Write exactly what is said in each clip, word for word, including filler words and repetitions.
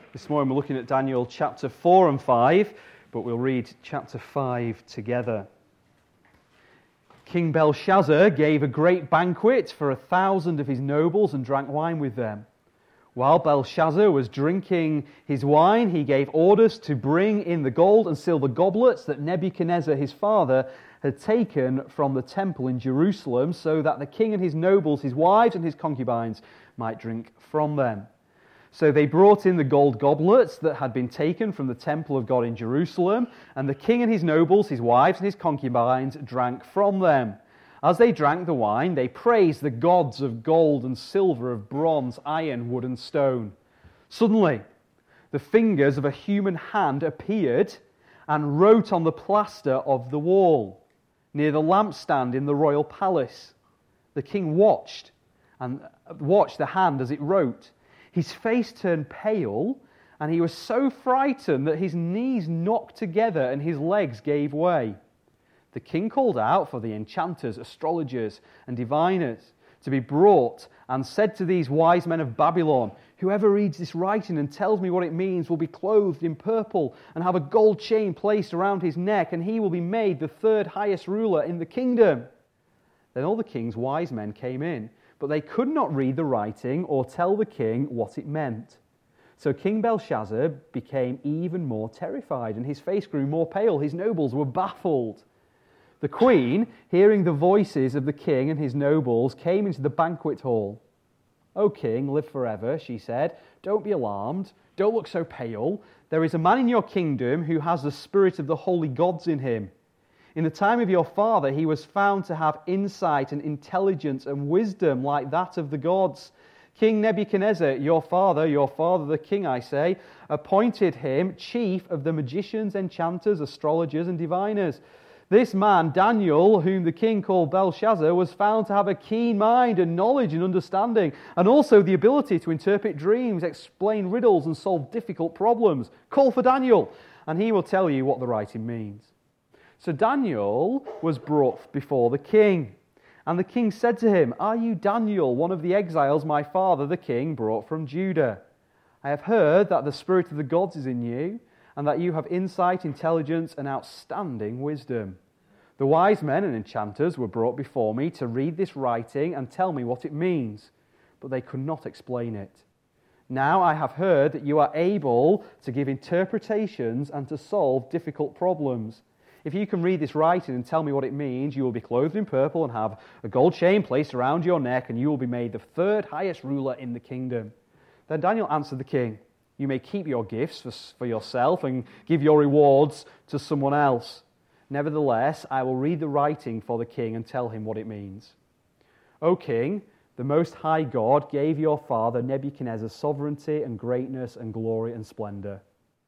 This morning we're looking at Daniel chapter four and five, but we'll read chapter five together. King Belshazzar gave a great banquet for a thousand of his nobles and drank wine with them. While Belshazzar was drinking his wine, he gave orders to bring in the gold and silver goblets that Nebuchadnezzar his father had taken from the temple in Jerusalem, so that the king and his nobles, his wives and his concubines might drink from them. So they brought in the gold goblets that had been taken from the temple of God in Jerusalem, and the king and his nobles, his wives and his concubines drank from them. As they drank the wine, they praised the gods of gold and silver, of bronze, iron, wood and stone. Suddenly, the fingers of a human hand appeared and wrote on the plaster of the wall, near the lampstand in the royal palace. The king watched, and watched the hand as it wrote. His face turned pale, and he was so frightened that his knees knocked together and his legs gave way. The king called out for the enchanters, astrologers, and diviners to be brought, and said to these wise men of Babylon, "Whoever reads this writing and tells me what it means will be clothed in purple and have a gold chain placed around his neck, and he will be made the third highest ruler in the kingdom." Then all the king's wise men came in, but they could not read the writing or tell the king what it meant. So King Belshazzar became even more terrified, and his face grew more pale. His nobles were baffled. The queen, hearing the voices of the king and his nobles, came into the banquet hall. "O king, live forever," she said. "Don't be alarmed. Don't look so pale. There is a man in your kingdom who has the spirit of the holy gods in him. In the time of your father, he was found to have insight and intelligence and wisdom like that of the gods. King Nebuchadnezzar, your father, your father the king, I say, appointed him chief of the magicians, enchanters, astrologers, and diviners. This man, Daniel, whom the king called Belshazzar, was found to have a keen mind and knowledge and understanding, and also the ability to interpret dreams, explain riddles, and solve difficult problems. Call for Daniel, and he will tell you what the writing means." So Daniel was brought before the king. And the king said to him, "Are you Daniel, one of the exiles my father the king brought from Judah? I have heard that the spirit of the gods is in you, and that you have insight, intelligence, and outstanding wisdom. The wise men and enchanters were brought before me to read this writing and tell me what it means, but they could not explain it. Now I have heard that you are able to give interpretations and to solve difficult problems. If you can read this writing and tell me what it means, you will be clothed in purple and have a gold chain placed around your neck, and you will be made the third highest ruler in the kingdom." Then Daniel answered the king, "You may keep your gifts for, for yourself and give your rewards to someone else. Nevertheless, I will read the writing for the king and tell him what it means. O king, the Most High God gave your father Nebuchadnezzar sovereignty and greatness and glory and splendor.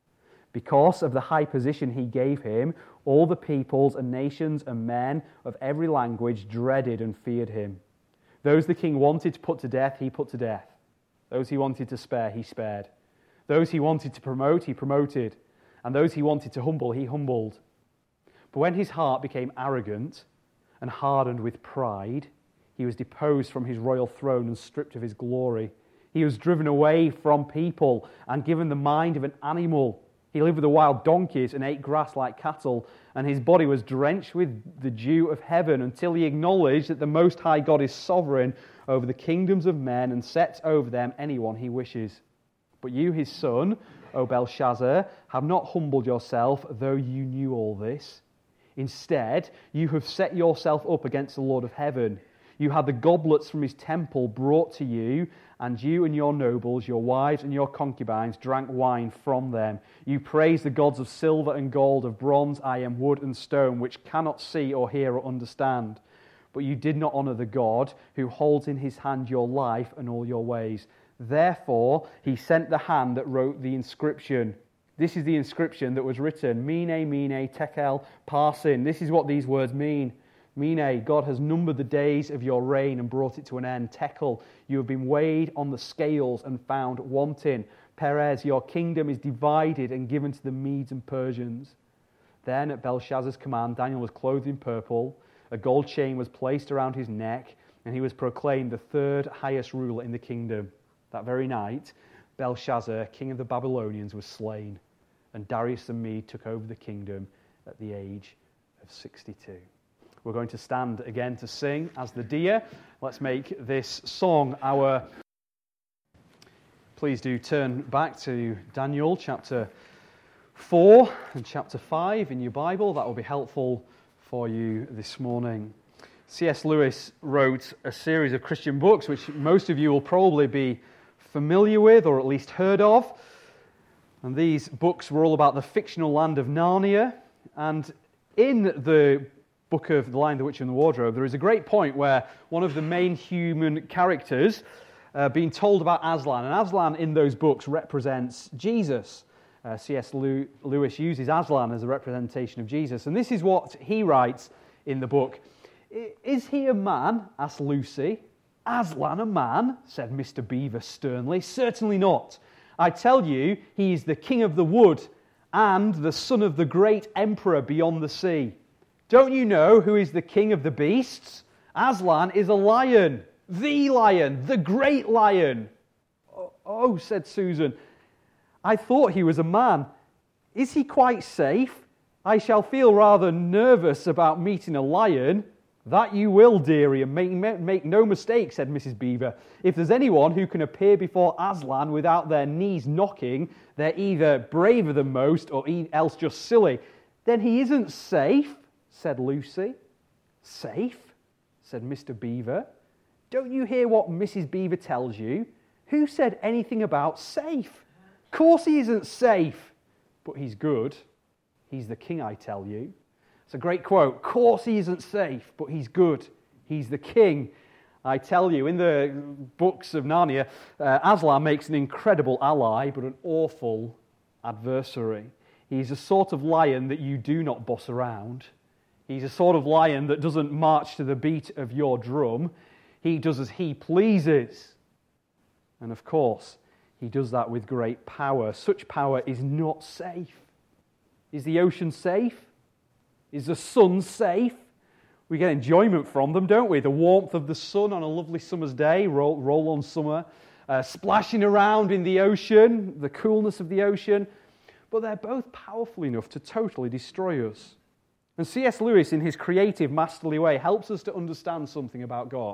Because of the high position he gave him, all the peoples and nations and men of every language dreaded and feared him. Those the king wanted to put to death, he put to death. Those he wanted to spare, he spared. Those he wanted to promote, he promoted. And those he wanted to humble, he humbled. But when his heart became arrogant and hardened with pride, he was deposed from his royal throne and stripped of his glory. He was driven away from people and given the mind of an animal. He lived with the wild donkeys and ate grass like cattle, and his body was drenched with the dew of heaven until he acknowledged that the Most High God is sovereign over the kingdoms of men and sets over them anyone he wishes. But you, his son, O Belshazzar, have not humbled yourself, though you knew all this. Instead, you have set yourself up against the Lord of heaven. You had the goblets from his temple brought to you, and you and your nobles, your wives and your concubines drank wine from them. You praised the gods of silver and gold, of bronze, iron, wood and stone, which cannot see or hear or understand. But you did not honor the God who holds in his hand your life and all your ways. Therefore, he sent the hand that wrote the inscription. This is the inscription that was written, Mene, Mene, Tekel, Parsin. This is what these words mean. Mene, God has numbered the days of your reign and brought it to an end. Tekel, you have been weighed on the scales and found wanting. Perez, your kingdom is divided and given to the Medes and Persians. Then at Belshazzar's command, Daniel was clothed in purple. A gold chain was placed around his neck, and he was proclaimed the third highest ruler in the kingdom. That very night, Belshazzar, king of the Babylonians, was slain, and Darius the Mede took over the kingdom at the age of sixty-two. We're going to stand again to sing as the deer. Let's make this song our... Please do turn back to Daniel chapter four and chapter five in your Bible. That will be helpful for you this morning. C S Lewis wrote a series of Christian books which most of you will probably be familiar with or at least heard of. And these books were all about the fictional land of Narnia. And in the book of The Lion, the Witch and the Wardrobe, there is a great point where one of the main human characters uh, being told about Aslan. And Aslan in those books represents Jesus. Uh, C S Lewis uses Aslan as a representation of Jesus. And this is what he writes in the book. "Is he a man?" asked Lucy. "Aslan a man?" said Mister Beaver sternly. "Certainly not. I tell you, he is the king of the wood and the son of the great emperor beyond the sea. Don't you know who is the king of the beasts? Aslan is a lion, the lion, the great lion." "Oh," oh, said Susan, "I thought he was a man. Is he quite safe? I shall feel rather nervous about meeting a lion." "That you will, dearie, and make, make no mistake," said Missus Beaver. "If there's anyone who can appear before Aslan without their knees knocking, they're either braver than most or else just silly." "Then he isn't safe," said Lucy. "Safe?" said Mister Beaver. "Don't you hear what Missus Beaver tells you? Who said anything about safe? Of course he isn't safe, but he's good. He's the king, I tell you." It's a great quote. Of course he isn't safe, but he's good. He's the king, I tell you. In the books of Narnia, uh, Aslan makes an incredible ally, but an awful adversary. He's a sort of lion that you do not boss around. He's a sort of lion that doesn't march to the beat of your drum. He does as he pleases. And of course, he does that with great power. Such power is not safe. Is the ocean safe? Is the sun safe? We get enjoyment from them, don't we? The warmth of the sun on a lovely summer's day, roll, roll on summer, uh, splashing around in the ocean, the coolness of the ocean. But they're both powerful enough to totally destroy us. And C S Lewis, in his creative, masterly way, helps us to understand something about God.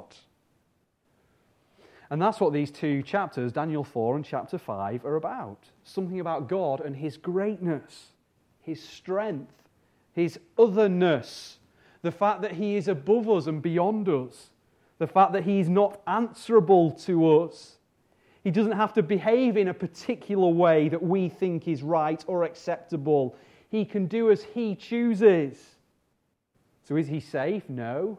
And that's what these two chapters, Daniel four and chapter five, are about. Something about God and his greatness, his strength, his otherness, the fact that he is above us and beyond us, the fact that he is not answerable to us. He doesn't have to behave in a particular way that we think is right or acceptable. He can do as he chooses. So is he safe? No.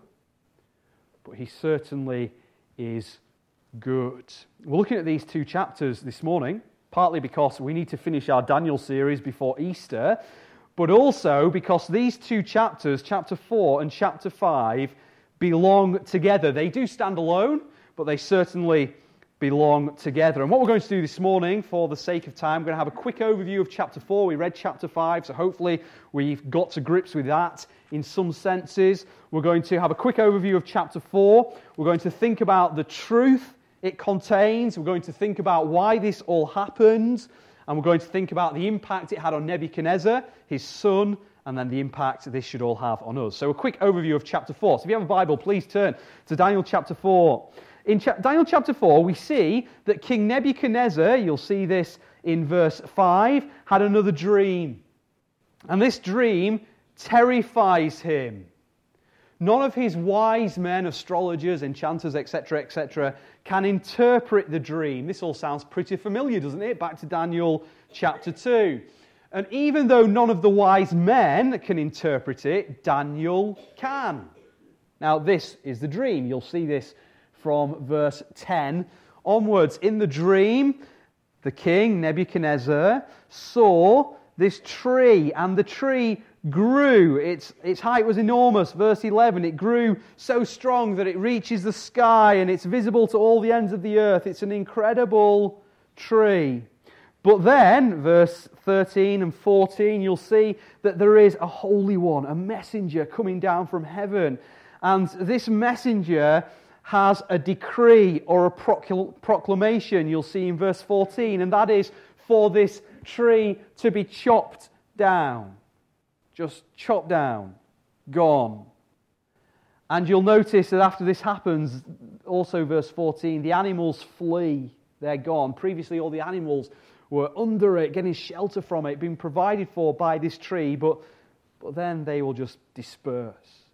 But he certainly is good. We're looking at these two chapters this morning, partly because we need to finish our Daniel series before Easter, but also because these two chapters, chapter four and chapter five, belong together. They do stand alone, but they certainly belong together. And what we're going to do this morning, for the sake of time, we're going to have a quick overview of chapter four. We read chapter five, so hopefully we've got to grips with that in some senses. We're going to have a quick overview of chapter four. We're going to think about the truth it contains. We're going to think about why this all happened. And we're going to think about the impact it had on Nebuchadnezzar, his son, and then the impact this should all have on us. So a quick overview of chapter four. So if you have a Bible, please turn to Daniel chapter four. In cha- Daniel chapter four, we see that King Nebuchadnezzar, you'll see this in verse five, had another dream. And this dream terrifies him. None of his wise men, astrologers, enchanters, et cetera, et cetera, can interpret the dream. This all sounds pretty familiar, doesn't it? Back to Daniel chapter two. And even though none of the wise men can interpret it, Daniel can. Now, this is the dream. You'll see this from verse ten onwards. In the dream, the king, Nebuchadnezzar, saw this tree, and the tree grew. Its, its height was enormous. Verse eleven, it grew so strong that it reaches the sky and it's visible to all the ends of the earth. It's an incredible tree. But then, verse thirteen and fourteen, you'll see that there is a holy one, a messenger coming down from heaven. And this messenger has a decree or a procl- proclamation, you'll see in verse fourteen, and that is for this tree to be chopped down. Just chopped down, gone. And you'll notice that after this happens, also verse fourteen, the animals flee. They're gone. Previously, all the animals were under it, getting shelter from it, being provided for by this tree, but, but then they will just disperse.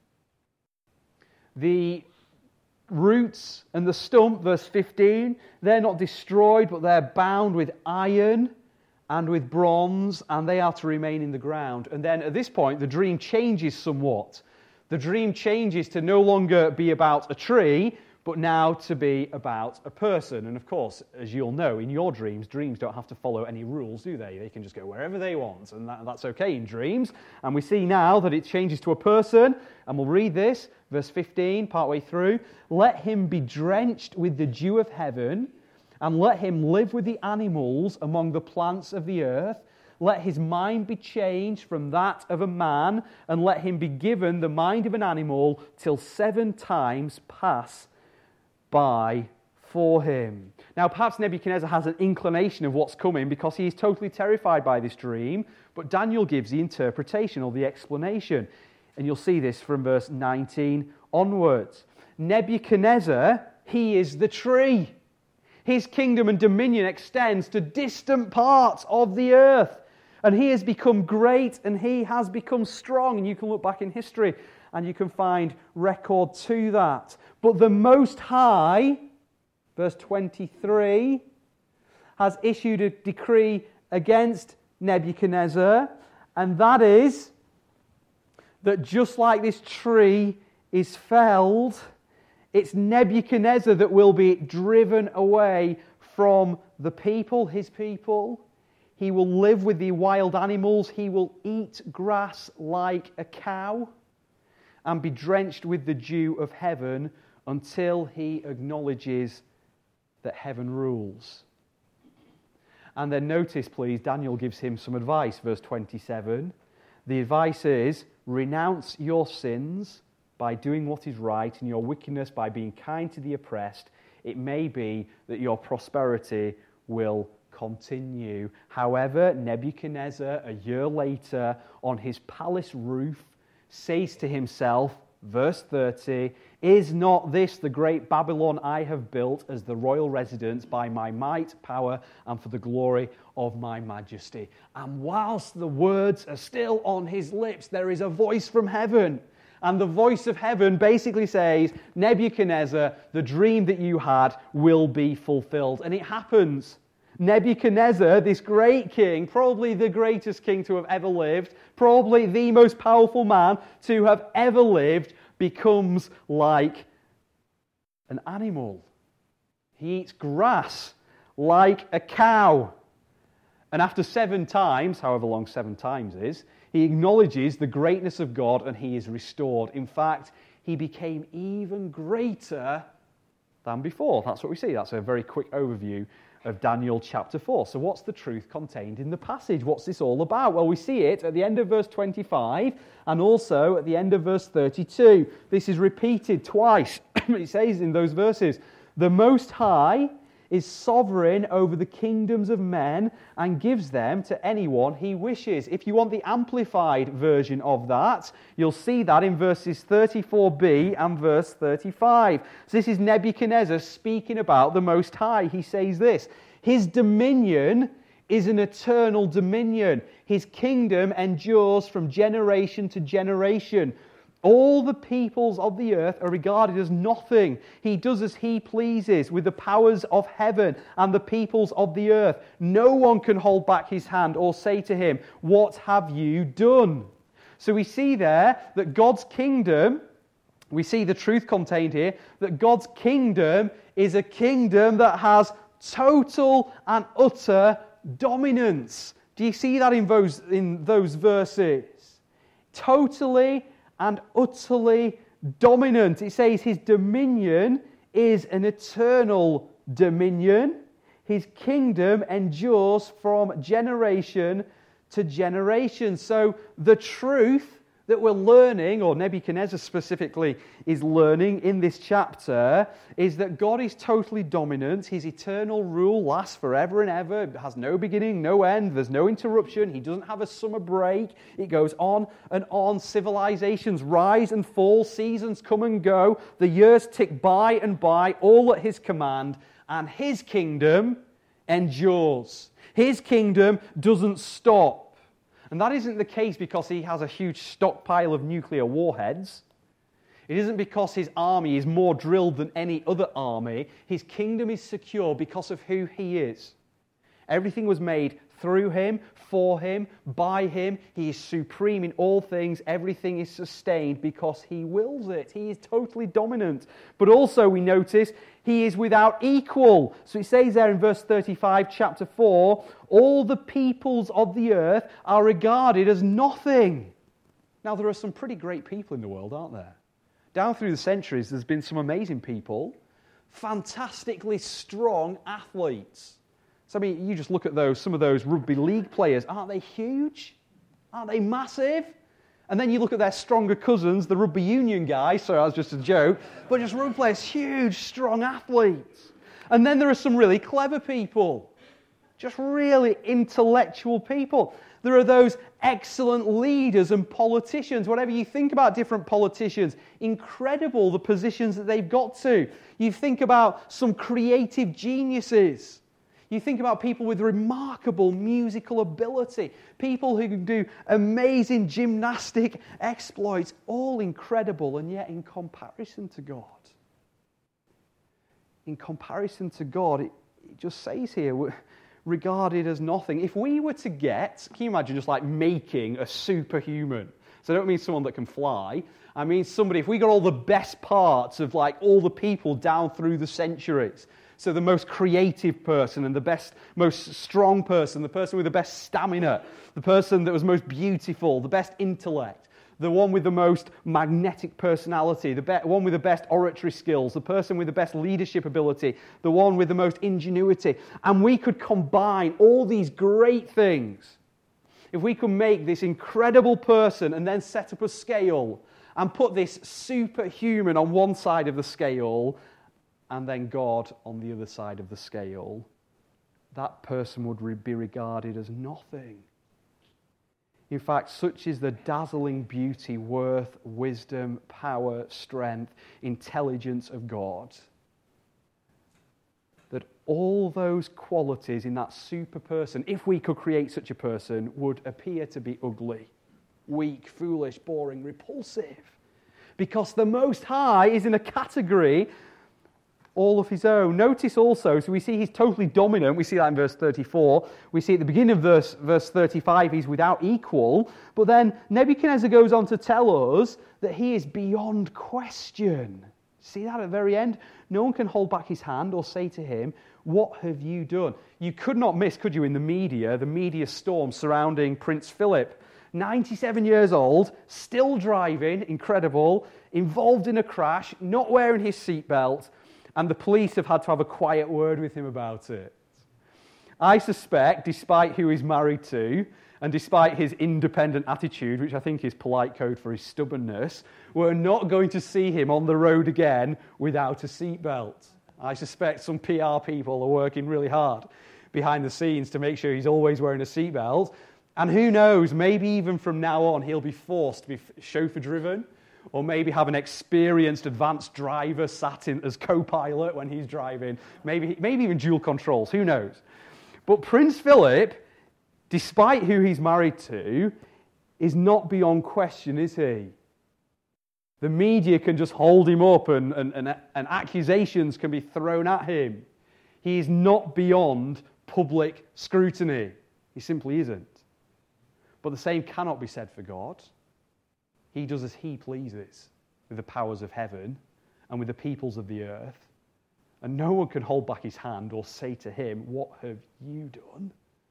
The roots and the stump, verse fifteen, they're not destroyed, but they're bound with iron and with bronze, and they are to remain in the ground. And then at this point, the dream changes somewhat. The dream changes to no longer be about a tree, but now to be about a person. And of course, as you'll know, in your dreams, dreams don't have to follow any rules, do they? They can just go wherever they want, and that, that's okay in dreams. And we see now that it changes to a person, and we'll read this, verse fifteen, partway through. Let him be drenched with the dew of heaven, and let him live with the animals among the plants of the earth. Let his mind be changed from that of a man, and let him be given the mind of an animal till seven times pass by for him. Now, perhaps Nebuchadnezzar has an inclination of what's coming because he is totally terrified by this dream, but Daniel gives the interpretation or the explanation. And you'll see this from verse nineteen onwards. Nebuchadnezzar, he is the tree. His kingdom and dominion extends to distant parts of the earth. And he has become great and he has become strong. And you can look back in history and you can find record to that. But the Most High, verse twenty-three, has issued a decree against Nebuchadnezzar, and that is that just like this tree is felled, it's Nebuchadnezzar that will be driven away from the people, his people. He will live with the wild animals. He will eat grass like a cow and be drenched with the dew of heaven until he acknowledges that heaven rules. And then notice, please, Daniel gives him some advice, verse twenty-seven. The advice is, renounce your sins by doing what is right and your wickedness by being kind to the oppressed. It may be that your prosperity will continue. However, Nebuchadnezzar, a year later, on his palace roof, says to himself, verse thirty, is not this the great Babylon I have built as the royal residence by my might, power, and for the glory of my majesty? And whilst the words are still on his lips, there is a voice from heaven. And the voice of heaven basically says, Nebuchadnezzar, the dream that you had will be fulfilled. And it happens. Nebuchadnezzar, this great king, probably the greatest king to have ever lived, probably the most powerful man to have ever lived, becomes like an animal. He eats grass like a cow. And after seven times, however long seven times is, he acknowledges the greatness of God and he is restored. In fact, he became even greater than before. That's what we see. That's a very quick overview of Daniel chapter four. So what's the truth contained in the passage? What's this all about? Well, we see it at the end of verse twenty-five and also at the end of verse thirty-two. This is repeated twice. It says in those verses, the Most High is sovereign over the kingdoms of men and gives them to anyone he wishes. If you want the amplified version of that, you'll see that in verses thirty-four b and verse thirty-five. So this is Nebuchadnezzar speaking about the Most High. He says this, his dominion is an eternal dominion. His kingdom endures from generation to generation. All the peoples of the earth are regarded as nothing. He does as he pleases with the powers of heaven and the peoples of the earth. No one can hold back his hand or say to him, what have you done? So we see there that God's kingdom, we see the truth contained here, that God's kingdom is a kingdom that has total and utter dominance. Do you see that in those, in those verses? Totally and utterly dominant. It says his dominion is an eternal dominion. His kingdom endures from generation to generation. So the truth that we're learning, or Nebuchadnezzar specifically is learning in this chapter, is that God is totally dominant. His eternal rule lasts forever and ever. It has no beginning, no end. There's no interruption. He doesn't have a summer break. It goes on and on. Civilizations rise and fall. Seasons come and go. The years tick by and by, all at his command. And his kingdom endures. His kingdom doesn't stop. And that isn't the case because he has a huge stockpile of nuclear warheads. It isn't because his army is more drilled than any other army. His kingdom is secure because of who he is. Everything was made through him, for him, by him. He is supreme in all things. Everything is sustained because he wills it. He is totally dominant. But also we notice he is without equal. So it says there in verse thirty-five, chapter four, all the peoples of the earth are regarded as nothing. Now there are some pretty great people in the world, aren't there? Down through the centuries, there's been some amazing people, fantastically strong athletes. So I mean, you just look at those, some of those rugby league players. Aren't they huge? Aren't they massive? And then you look at their stronger cousins, the rugby union guys. Sorry, that was just a joke. But just rugby players, huge, strong athletes. And then there are some really clever people. Just really intellectual people. There are those excellent leaders and politicians. Whatever you think about different politicians, incredible the positions that they've got to. You think about some creative geniuses. You think about people with remarkable musical ability, people who can do amazing gymnastic exploits, all incredible, and yet in comparison to God, in comparison to God, it, it just says here, we're regarded as nothing. If we were to get, can you imagine just like making a superhuman? So I don't mean someone that can fly. I mean somebody, if we got all the best parts of like all the people down through the centuries, so the most creative person and the best, most strong person, the person with the best stamina, the person that was most beautiful, the best intellect, the one with the most magnetic personality, the be- one with the best oratory skills, the person with the best leadership ability, the one with the most ingenuity. And we could combine all these great things. If we could make this incredible person and then set up a scale and put this superhuman on one side of the scale and then God on the other side of the scale, that person would re- be regarded as nothing. In fact, such is the dazzling beauty, worth, wisdom, power, strength, intelligence of God, that all those qualities in that super person, if we could create such a person, would appear to be ugly, weak, foolish, boring, repulsive. Because the Most High is in a category all of his own. Notice also, so we see he's totally dominant. We see that in verse thirty-four. We see at the beginning of verse, verse thirty-five, he's without equal. But then Nebuchadnezzar goes on to tell us that he is beyond question. See that at the very end? No one can hold back his hand or say to him, "What have you done?" You could not miss, could you, in the media, the media storm surrounding Prince Philip. ninety-seven years old, still driving, incredible, involved in a crash, not wearing his seatbelt, and the police have had to have a quiet word with him about it. I suspect, despite who he's married to, and despite his independent attitude, which I think is polite code for his stubbornness, we're not going to see him on the road again without a seatbelt. I suspect some P R people are working really hard behind the scenes to make sure he's always wearing a seatbelt. And who knows, maybe even from now on he'll be forced to be chauffeur-driven, or maybe have an experienced advanced driver sat in as co-pilot when he's driving. Maybe, maybe even dual controls, who knows. But Prince Philip, despite who he's married to, is not beyond question, is he? The media can just hold him up and, and, and, and accusations can be thrown at him. He is not beyond public scrutiny. He simply isn't. But the same cannot be said for God. He does as he pleases with the powers of heaven and with the peoples of the earth. And no one can hold back his hand or say to him, "What have you done?"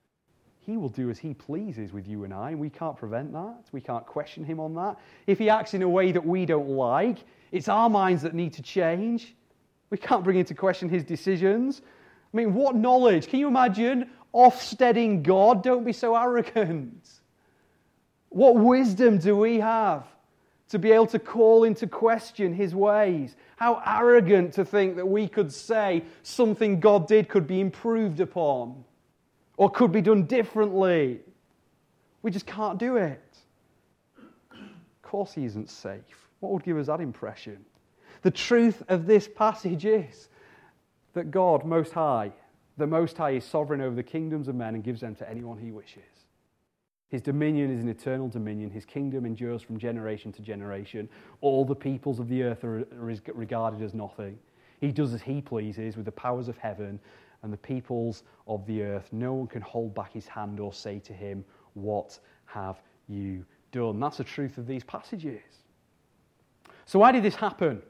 He will do as he pleases with you and I, and we can't prevent that. We can't question him on that. If he acts in a way that we don't like, it's our minds that need to change. We can't bring into question his decisions. I mean, what knowledge? Can you imagine Ofsteding God? Don't be so arrogant. What wisdom do we have to be able to call into question his ways? How arrogant to think that we could say something God did could be improved upon or could be done differently. We just can't do it. Of course he isn't safe. What would give us that impression? The truth of this passage is that God, Most High, the Most High is sovereign over the kingdoms of men and gives them to anyone he wishes. His dominion is an eternal dominion. His kingdom endures from generation to generation. All the peoples of the earth are regarded as nothing. He does as he pleases with the powers of heaven and the peoples of the earth. No one can hold back his hand or say to him, "What have you done?" That's the truth of these passages. So why did this happen?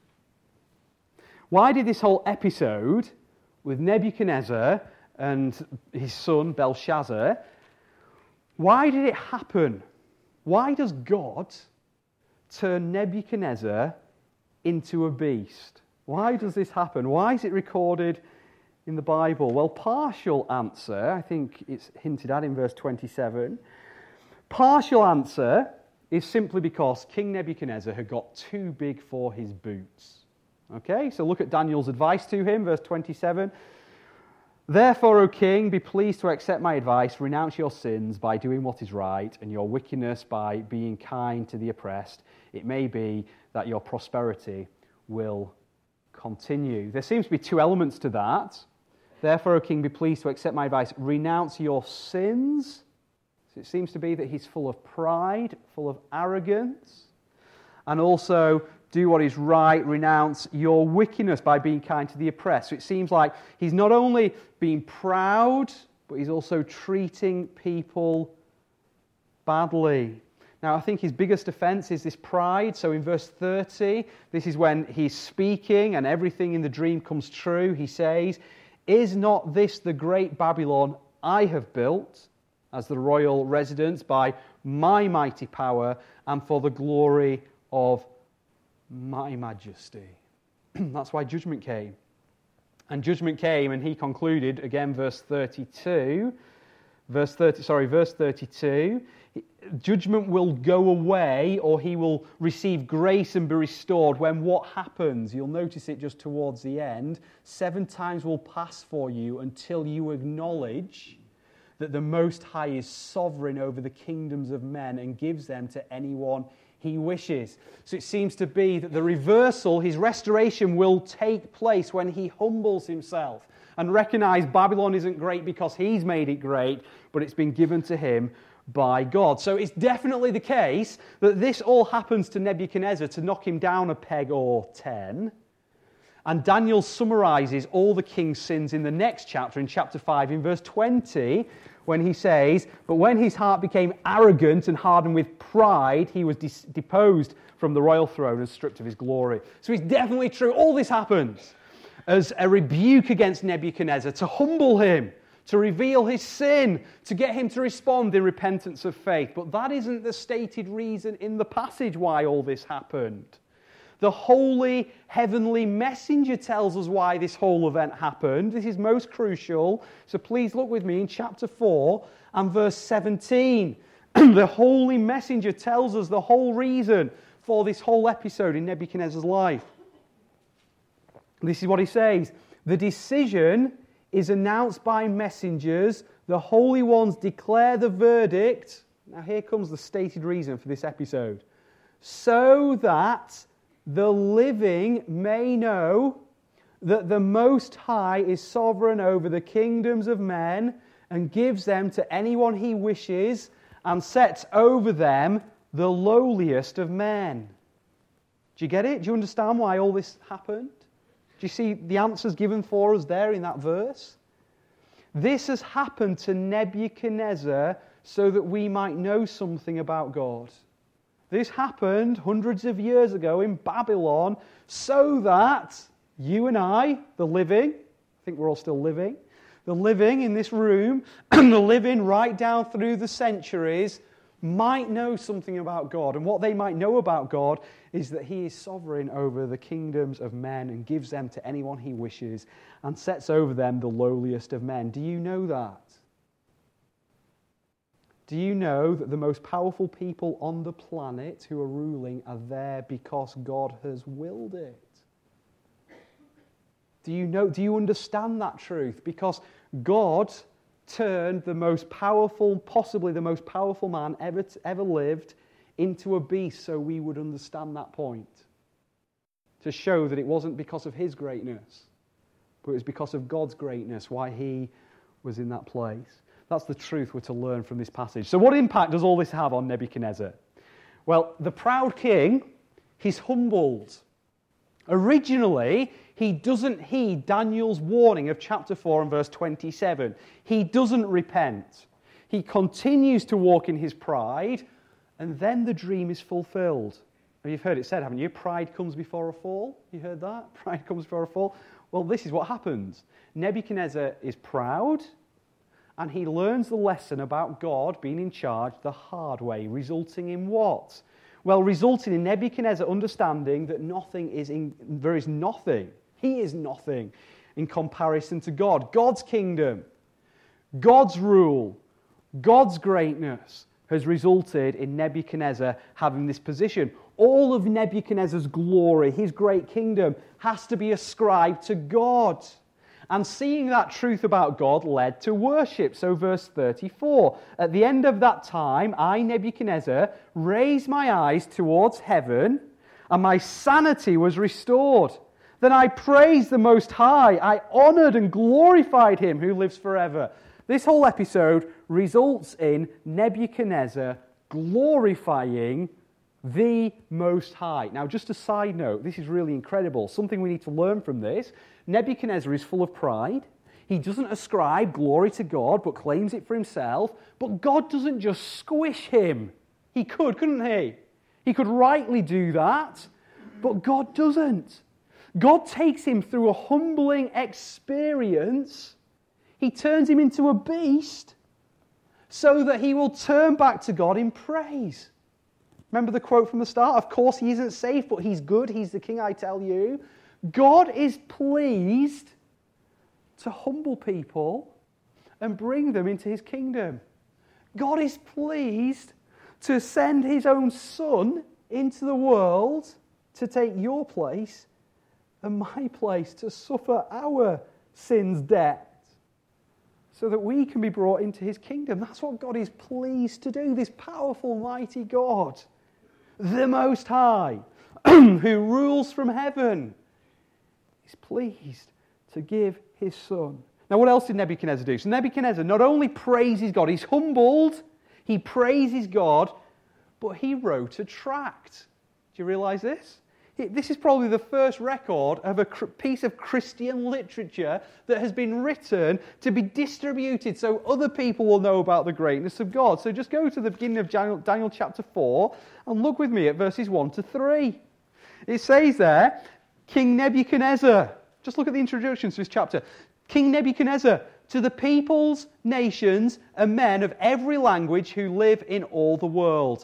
Why did this whole episode with Nebuchadnezzar and his son Belshazzar, why did it happen? Why does God turn Nebuchadnezzar into a beast? Why does this happen? Why is it recorded in the Bible? Well, partial answer, I think it's hinted at in verse twenty-seven. Partial answer is simply because King Nebuchadnezzar had got too big for his boots. Okay, so look at Daniel's advice to him, verse twenty-seven. "Therefore, O king, be pleased to accept my advice, renounce your sins by doing what is right, and your wickedness by being kind to the oppressed. It may be that your prosperity will continue." There seems to be two elements to that. "Therefore, O king, be pleased to accept my advice, renounce your sins." So it seems to be that he's full of pride, full of arrogance, and also do what is right, renounce your wickedness by being kind to the oppressed. So it seems like he's not only being proud, but he's also treating people badly. Now, I think his biggest offense is this pride. So in verse thirty, this is when he's speaking and everything in the dream comes true. He says, "Is not this the great Babylon I have built as the royal residence by my mighty power and for the glory of my majesty?" That's why judgment came. And judgment came, and he concluded, again, verse thirty-two, verse thirty, sorry, verse thirty-two, judgment will go away, or he will receive grace and be restored when what happens? You'll notice it just towards the end. Seven times will pass for you until you acknowledge that the Most High is sovereign over the kingdoms of men and gives them to anyone he wishes. So it seems to be that the reversal, his restoration, will take place when he humbles himself and recognizes Babylon isn't great because he's made it great, but it's been given to him by God. So it's definitely the case that this all happens to Nebuchadnezzar to knock him down a peg or ten. And Daniel summarizes all the king's sins in the next chapter, in chapter five, in verse twenty, when he says, "But when his heart became arrogant and hardened with pride, he was dis- deposed from the royal throne and stripped of his glory." So it's definitely true. All this happens as a rebuke against Nebuchadnezzar, to humble him, to reveal his sin, to get him to respond in repentance of faith. But that isn't the stated reason in the passage why all this happened. The holy heavenly messenger tells us why this whole event happened. This is most crucial. So please look with me in chapter four and verse seventeen. The holy messenger tells us the whole reason for this whole episode in Nebuchadnezzar's life. This is what he says. "The decision is announced by messengers. The holy ones declare the verdict." Now here comes the stated reason for this episode. "So that the living may know that the Most High is sovereign over the kingdoms of men and gives them to anyone he wishes and sets over them the lowliest of men." Do you get it? Do you understand why all this happened? Do you see the answers given for us there in that verse? This has happened to Nebuchadnezzar so that we might know something about God. This happened hundreds of years ago in Babylon so that you and I, the living, I think we're all still living, the living in this room, and the living right down through the centuries might know something about God. And what they might know about God is that he is sovereign over the kingdoms of men and gives them to anyone he wishes and sets over them the lowliest of men. Do you know that? Do you know that the most powerful people on the planet who are ruling are there because God has willed it? Do you know, do you understand that truth? Because God turned the most powerful, possibly the most powerful man ever, ever lived, into a beast so we would understand that point. To show that it wasn't because of his greatness, but it was because of God's greatness, why he was in that place. That's the truth we're to learn from this passage. So what impact does all this have on Nebuchadnezzar? Well, the proud king, he's humbled. Originally, he doesn't heed Daniel's warning of chapter four and verse twenty-seven. He doesn't repent. He continues to walk in his pride, and then the dream is fulfilled. You've heard it said, haven't you? Pride comes before a fall. You heard that? Pride comes before a fall. Well, this is what happens. Nebuchadnezzar is proud, and he learns the lesson about God being in charge the hard way, resulting in what? Well, resulting in Nebuchadnezzar understanding that nothing is in, there is nothing. He is nothing in comparison to God. God's kingdom, God's rule, God's greatness has resulted in Nebuchadnezzar having this position. All of Nebuchadnezzar's glory, his great kingdom, has to be ascribed to God. And seeing that truth about God led to worship. So verse thirty-four, at the end of that time, I, Nebuchadnezzar, raised my eyes towards heaven, and my sanity was restored. Then I praised the Most High. I honored and glorified him who lives forever. This whole episode results in Nebuchadnezzar glorifying the Most High. Now, just a side note, this is really incredible. Something we need to learn from this. Nebuchadnezzar is full of pride. He doesn't ascribe glory to God, but claims it for himself. But God doesn't just squish him. He could, couldn't he? He could rightly do that, but God doesn't. God takes him through a humbling experience. He turns him into a beast so that he will turn back to God in praise. Remember the quote from the start? Of course he isn't safe, but he's good. He's the king, I tell you. God is pleased to humble people and bring them into his kingdom. God is pleased to send his own son into the world to take your place and my place, to suffer our sins' debt, so that we can be brought into his kingdom. That's what God is pleased to do, this powerful, mighty God, the Most High, who rules from heaven, is pleased to give his son. Now, what else did Nebuchadnezzar do? So Nebuchadnezzar not only praises God, he's humbled, he praises God, but he wrote a tract. Do you realize this? This is probably the first record of a piece of Christian literature that has been written to be distributed so other people will know about the greatness of God. So just go to the beginning of Daniel, Daniel chapter four and look with me at verses one to three. It says there, King Nebuchadnezzar, just look at the introduction to this chapter. King Nebuchadnezzar, to the peoples, nations, and men of every language who live in all the world,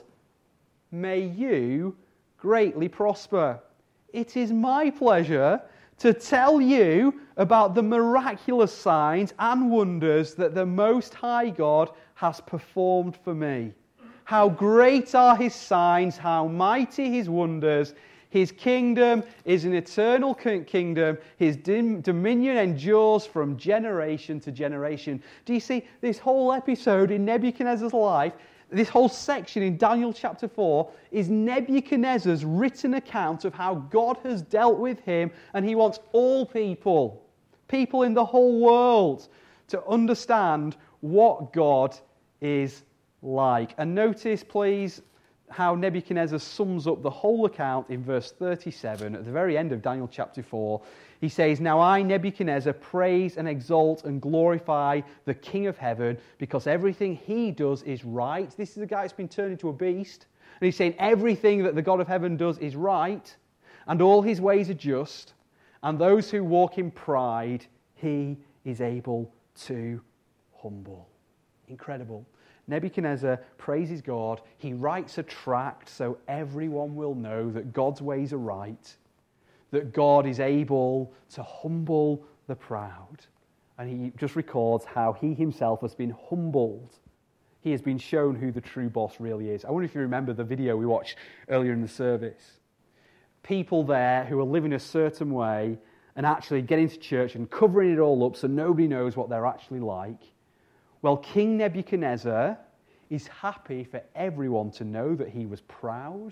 may you greatly prosper. It is my pleasure to tell you about the miraculous signs and wonders that the Most High God has performed for me. How great are his signs, how mighty his wonders. His kingdom is an eternal kingdom. His dominion endures from generation to generation. Do you see this whole episode in Nebuchadnezzar's life? This whole section in Daniel chapter four is Nebuchadnezzar's written account of how God has dealt with him, and he wants all people, people in the whole world, to understand what God is like. And notice, please, how Nebuchadnezzar sums up the whole account in verse thirty-seven, at the very end of Daniel chapter four. He says, now I, Nebuchadnezzar, praise and exalt and glorify the King of heaven, because everything he does is right. This is a guy that's been turned into a beast. And he's saying everything that the God of heaven does is right, and all his ways are just, and those who walk in pride, he is able to humble. Incredible. Nebuchadnezzar praises God. He writes a tract so everyone will know that God's ways are right, that God is able to humble the proud. And he just records how he himself has been humbled. he has been shown who the true boss really is. I wonder if you remember the video we watched earlier in the service. People there who are living a certain way and actually getting to church and covering it all up so nobody knows what they're actually like. Well, King Nebuchadnezzar is happy for everyone to know that he was proud.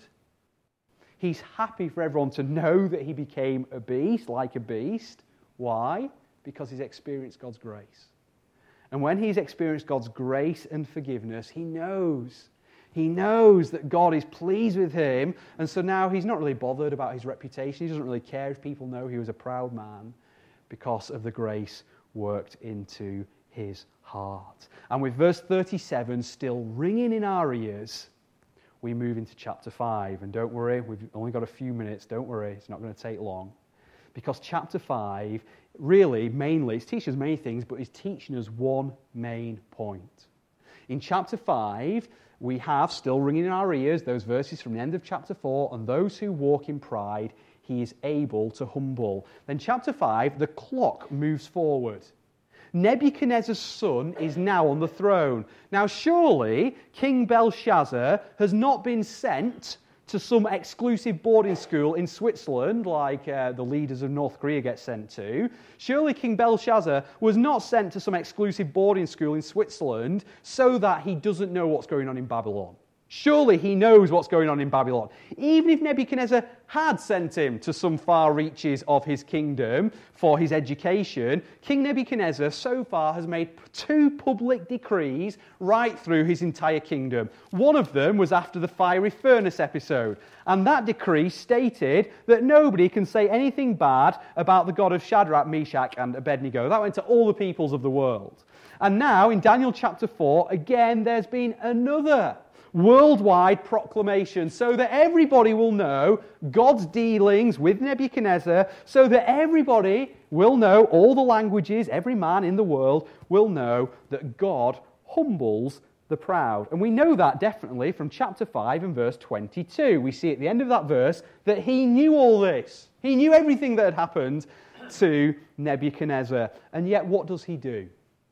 He's happy for everyone to know that he became a beast, like a beast. Why? Because he's experienced God's grace. And when he's experienced God's grace and forgiveness, he knows. He knows that God is pleased with him, and so now he's not really bothered about his reputation. He doesn't really care if people know he was a proud man because of the grace worked into his heart. And with verse thirty-seven still ringing in our ears, we move into chapter five. And don't worry, we've only got a few minutes. Don't worry, it's not going to take long. Because chapter five, really, mainly, it's teaching us many things, but it's teaching us one main point. In chapter five, we have, still ringing in our ears, those verses from the end of chapter four, and those who walk in pride, he is able to humble. Then chapter five, the clock moves forward. Nebuchadnezzar's son is now on the throne. Now surely King Belshazzar has not been sent to some exclusive boarding school in Switzerland like uh, the leaders of North Korea get sent to. Surely King Belshazzar was not sent to some exclusive boarding school in Switzerland so that he doesn't know what's going on in Babylon. Surely he knows what's going on in Babylon. Even if Nebuchadnezzar had sent him to some far reaches of his kingdom for his education, King Nebuchadnezzar so far has made two public decrees right through his entire kingdom. One of them was after the fiery furnace episode, and that decree stated that nobody can say anything bad about the God of Shadrach, Meshach, and Abednego. That went to all the peoples of the world. And now, in Daniel chapter four, again, there's been another worldwide proclamation so that everybody will know God's dealings with Nebuchadnezzar, so that everybody will know, all the languages, every man in the world will know that God humbles the proud. And we know that definitely from chapter five and verse twenty-two. We see at the end of that verse that he knew all this. He knew everything that had happened to Nebuchadnezzar. And yet what does he do?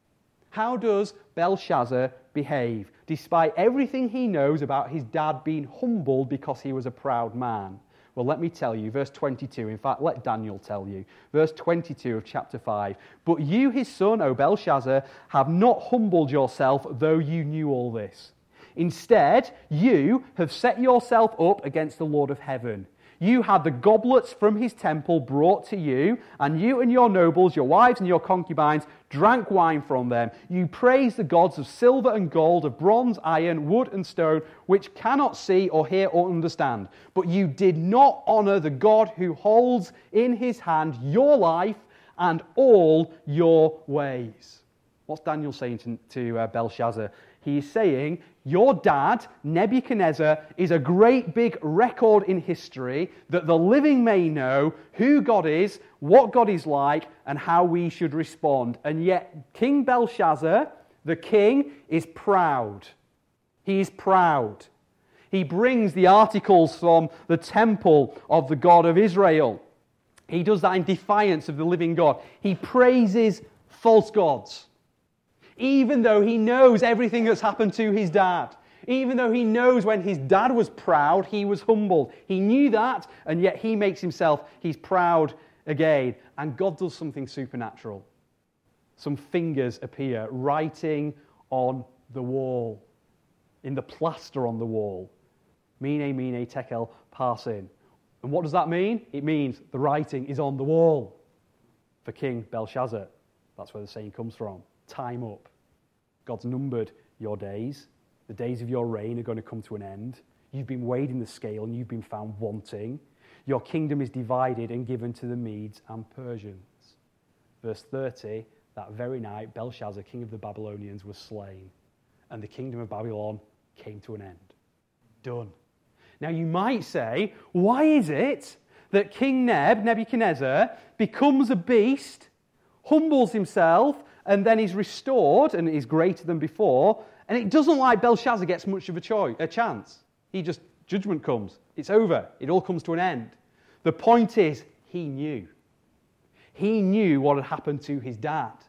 How does Belshazzar behave, despite everything he knows about his dad being humbled because he was a proud man? Well, let me tell you, verse twenty-two, in fact, let Daniel tell you. Verse twenty-two of chapter five. But you, his son, O Belshazzar, have not humbled yourself, though you knew all this. Instead, you have set yourself up against the Lord of heaven. You had the goblets from his temple brought to you, and you and your nobles, your wives and your concubines, drank wine from them. You praised the gods of silver and gold, of bronze, iron, wood and stone, which cannot see or hear or understand. But you did not honor the God who holds in his hand your life and all your ways. What's Daniel saying to, to uh, Belshazzar? He is saying, your dad, Nebuchadnezzar, is a great big record in history that the living may know who God is, what God is like, and how we should respond. And yet, King Belshazzar, the king, is proud. He is proud. He brings the articles from the temple of the God of Israel. He does that in defiance of the living God. He praises false gods. Even though he knows everything that's happened to his dad. Even though he knows when his dad was proud, he was humbled. He knew that, and yet he makes himself, he's proud again. And God does something supernatural. Some fingers appear writing on the wall, in the plaster on the wall. Mene, mene, tekel, parsin. And what does that mean? It means the writing is on the wall for King Belshazzar. That's where the saying comes from. Time up. God's numbered your days. The days of your reign are going to come to an end. You've been weighed in the scale and you've been found wanting. Your kingdom is divided and given to the Medes and Persians. Verse thirty, that very night Belshazzar, king of the Babylonians, was slain, and the kingdom of Babylon came to an end. Done. Now you might say, why is it that King Neb, Nebuchadnezzar, becomes a beast, humbles himself, and then he's restored and is greater than before, and it doesn't like Belshazzar gets much of a, choice, a chance. He just, judgment comes. It's over. It all comes to an end. The point is, he knew. He knew what had happened to his dad.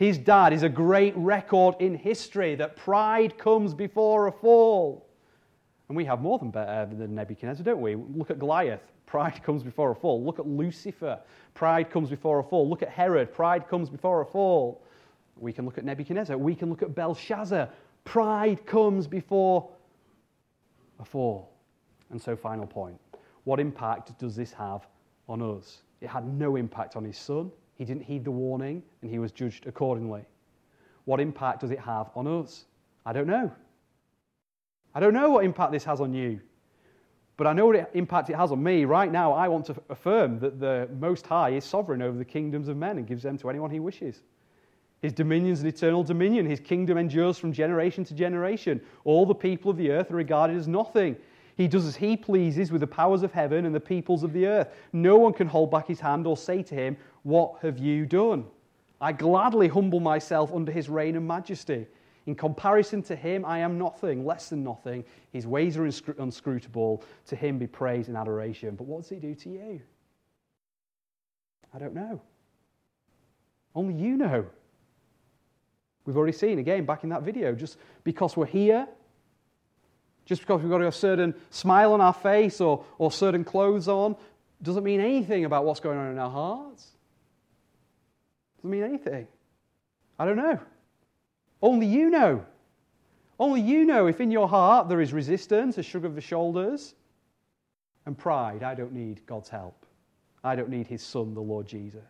His dad is a great record in history that pride comes before a fall. And we have more than, uh, than Nebuchadnezzar, don't we? Look at Goliath. Pride comes before a fall. Look at Lucifer. Pride comes before a fall. Look at Herod. Pride comes before a fall. We can look at Nebuchadnezzar. We can look at Belshazzar. Pride comes before a fall. And so, final point. What impact does this have on us? It had no impact on his son. He didn't heed the warning, and he was judged accordingly. What impact does it have on us? I don't know. I don't know what impact this has on you. But I know what impact it has on me. Right now, I want to affirm that the Most High is sovereign over the kingdoms of men and gives them to anyone he wishes. His dominion is an eternal dominion. His kingdom endures from generation to generation. All the people of the earth are regarded as nothing. He does as he pleases with the powers of heaven and the peoples of the earth. No one can hold back his hand or say to him, "What have you done?" I gladly humble myself under his reign and majesty. In comparison to him, I am nothing, less than nothing. His ways are inscrutable. To him be praise and adoration. But what does he do to you? I don't know. Only you know. We've already seen, again, back in that video, just because we're here, just because we've got a certain smile on our face or, or certain clothes on, doesn't mean anything about what's going on in our hearts. Doesn't mean anything. I don't know. Only you know. Only you know if in your heart there is resistance, a shrug of the shoulders, and pride. I don't need God's help. I don't need his Son, the Lord Jesus.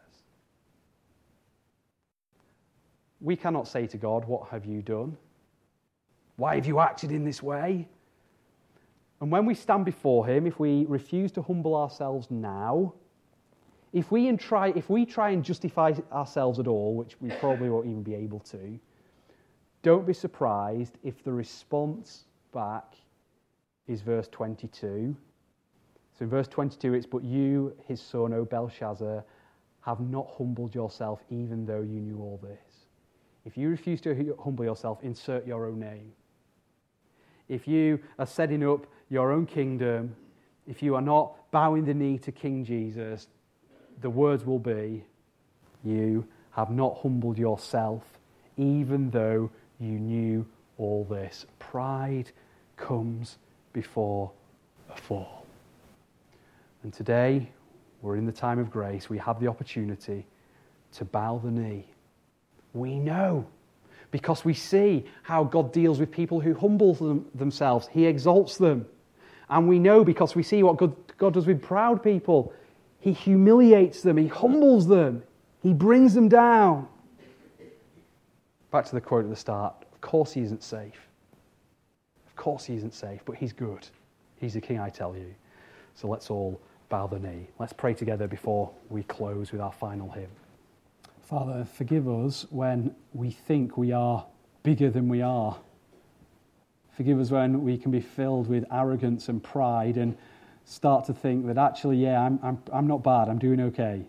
We cannot say to God, "What have you done? Why have you acted in this way?" And when we stand before him, if we refuse to humble ourselves now, if we try, if we try and justify ourselves at all, which we probably won't even be able to, don't be surprised if the response back is verse twenty-two. So in verse twenty-two, it's, "But you, his son, O Belshazzar, have not humbled yourself, even though you knew all this." If you refuse to humble yourself, insert your own name. If you are setting up your own kingdom, if you are not bowing the knee to King Jesus, the words will be, "You have not humbled yourself, even though you knew all this." Pride comes before a fall. And today, we're in the time of grace. We have the opportunity to bow the knee. We know, because we see how God deals with people who humble them, themselves. He exalts them. And we know, because we see what God, God does with proud people. He humiliates them. He humbles them. He brings them down. Back to the quote at the start. Of course he isn't safe. Of course he isn't safe, but he's good. He's the king, I tell you. So let's all bow the knee. Let's pray together before we close with our final hymn. Father, forgive us when we think we are bigger than we are. Forgive us when we can be filled with arrogance and pride and start to think that actually, yeah, I'm, I'm, I'm not bad, I'm doing okay.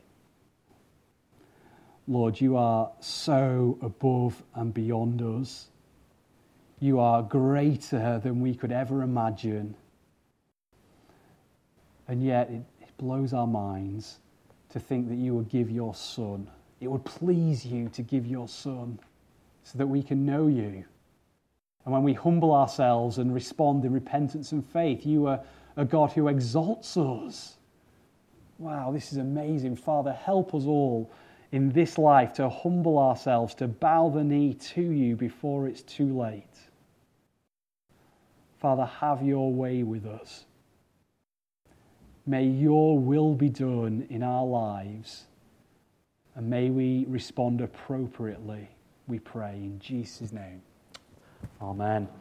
Lord, you are so above and beyond us. You are greater than we could ever imagine. And yet it, it blows our minds to think that you would give your Son. It would please you to give your Son so that we can know you. And when we humble ourselves and respond in repentance and faith, you are a God who exalts us. Wow, this is amazing. Father, help us all in this life to humble ourselves, to bow the knee to you before it's too late. Father, have your way with us. May your will be done in our lives. And may we respond appropriately, we pray in Jesus' name. Amen.